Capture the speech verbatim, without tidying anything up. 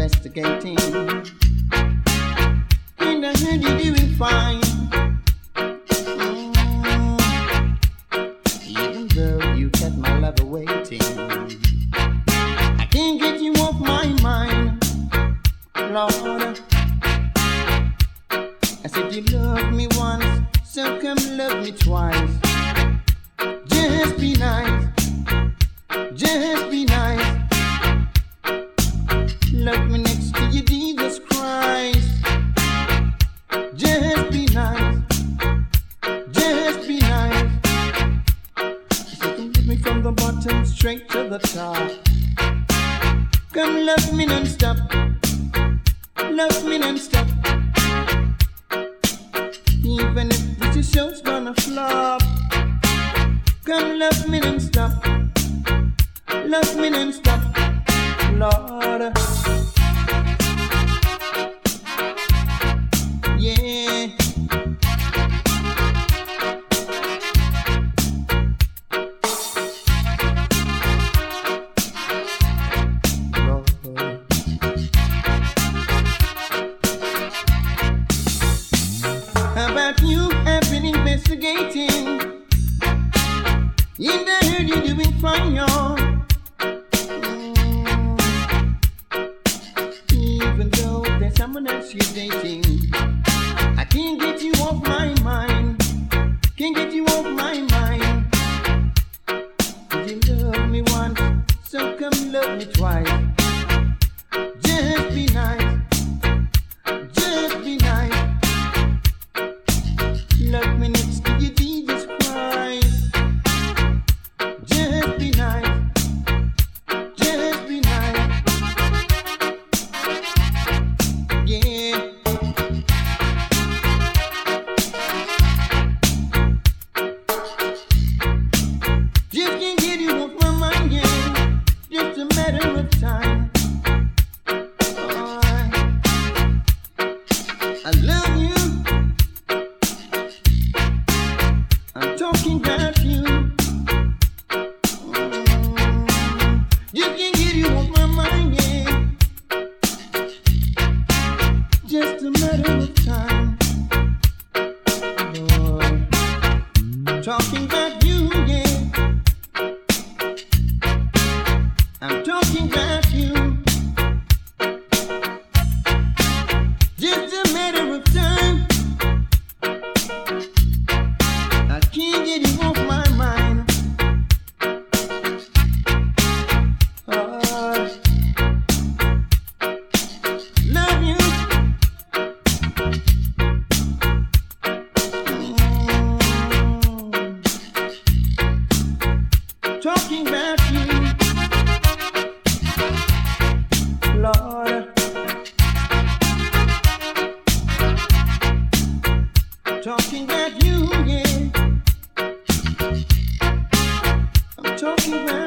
investigating. And I heard you're doing fine. Mm. Even though you kept my lover waiting, I can't get you off my mind, Lord. I said you loved me once, so come love me twice. Just be nice, just be nice. Love me next to you, Jesus Christ. Just be nice, just be nice. So come love me from the bottom straight to the top. Come love me non-stop, love me non-stop. Even if this show's gonna flop, come love me non-stop, love me non-stop, Lord. Yeah. Lord. How about you? I've been investigating. And I heard you doing fine, y'all. Mm. Even though there's someone else you're dating, I can't get you off my mind. Can't get you off my mind. You love me once, so come love me twice. Just be nice, just be nice. Love me next to you, Jesus Christ. Just be nice, just be nice. Yeah. Just can't get you off my mind, yeah. Just a matter of time. Oh, I love you. I'm talking about you. Mm. Just can't get you off my mind, yeah. Just a matter of time. Lord, talking about you, yeah. I'm talking about you. Just a matter of time. I can't get you off my mind. Oh, love you. Mm. Talking about you, Lord. Talking about you, yeah. I'm talking about